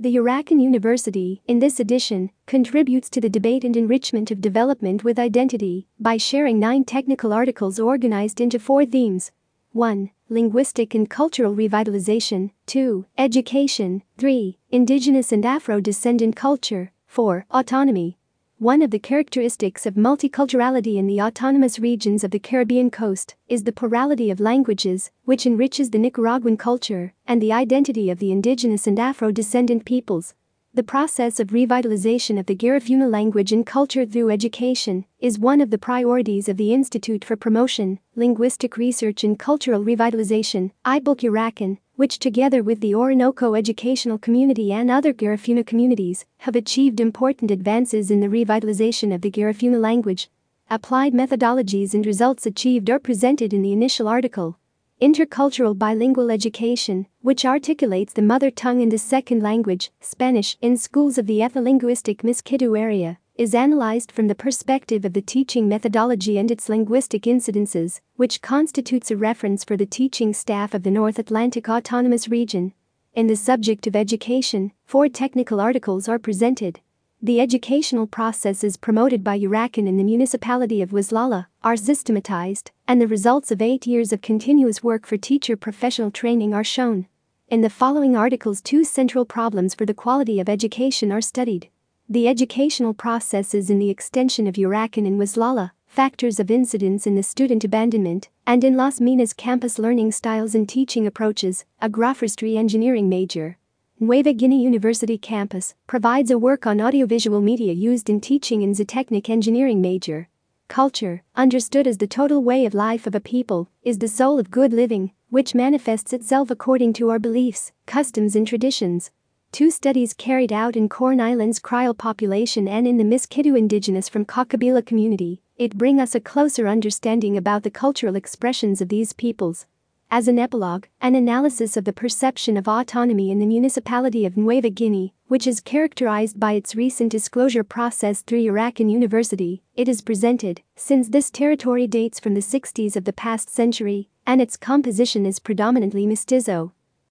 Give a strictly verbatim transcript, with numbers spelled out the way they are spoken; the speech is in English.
The Urakan University, in this edition, contributes to the debate and enrichment of development with identity by sharing nine technical articles organized into four themes. one. Linguistic and cultural revitalization. two. Education. three. Indigenous and Afro-descendant culture. four. Autonomy. One of the characteristics of multiculturality in the autonomous regions of the Caribbean coast is the plurality of languages, which enriches the Nicaraguan culture and the identity of the indigenous and Afro-descendant peoples. The process of revitalization of the Garifuna language and culture through education is one of the priorities of the Institute for Promotion, Linguistic Research and Cultural Revitalization, I B U C Urakan, which together with the Orinoco educational community and other Garifuna communities have achieved important advances in the revitalization of the Garifuna language. Applied methodologies and results achieved are presented in the initial article. Intercultural bilingual education, which articulates the mother tongue and the second language, Spanish, in schools of the ethnolinguistic Miskito area, is analyzed from the perspective of the teaching methodology and its linguistic incidences, which constitutes a reference for the teaching staff of the North Atlantic Autonomous Region. In the subject of education, four technical articles are presented. The educational processes promoted by Urakan in the municipality of Wislala are systematized, and the results of eight years of continuous work for teacher professional training are shown. In the following articles, two central problems for the quality of education are studied. The educational processes in the extension of Urakan and Wislala, factors of incidence in the student abandonment, and in Las Minas campus learning styles and teaching approaches, agroforestry engineering major. Nueva Guinea University campus provides a work on audiovisual media used in teaching in zootechnic engineering major. Culture, understood as the total way of life of a people, is the soul of good living, which manifests itself according to our beliefs, customs and traditions. Two studies carried out in Corn Island's Creole population and in the Miskito indigenous from Cockabila community, it bring us a closer understanding about the cultural expressions of these peoples. As an epilogue, an analysis of the perception of autonomy in the municipality of Nueva Guinea, which is characterized by its recent disclosure process through Urakan University, it is presented, since this territory dates from the sixties of the past century, and its composition is predominantly mestizo.